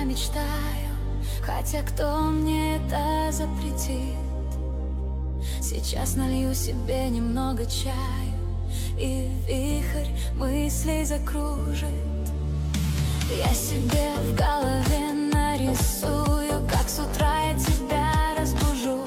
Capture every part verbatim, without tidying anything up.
мечтаю, хотя кто мне это запретит? Сейчас налью себе немного чаю, и вихрь мыслей закружит. Я себе в голове нарисую, как с утра я тебя разбужу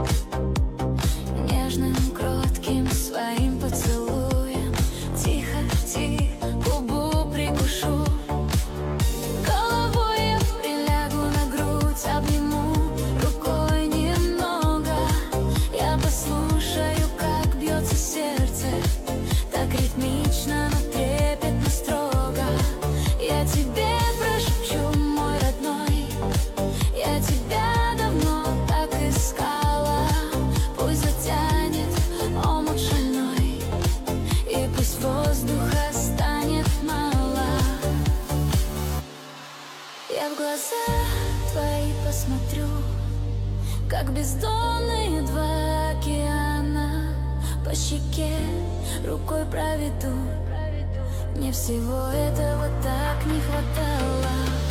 нежным, кротким своим поцелуем. Тихо, тихо, губу прикушу. Головой я прилягу на грудь, обниму рукой немного. Я послушаю, как бьется сердце, так ритмично, но трепетно, строго. Я тебе прошепчу, мой родной, я тебя давно так искала. Пусть затянет омут шальной, и пусть воздуха станет мало. Я в глаза твои посмотрю, как бездонные два океана. По щеке рукой проведу, мне всего этого так не хватало.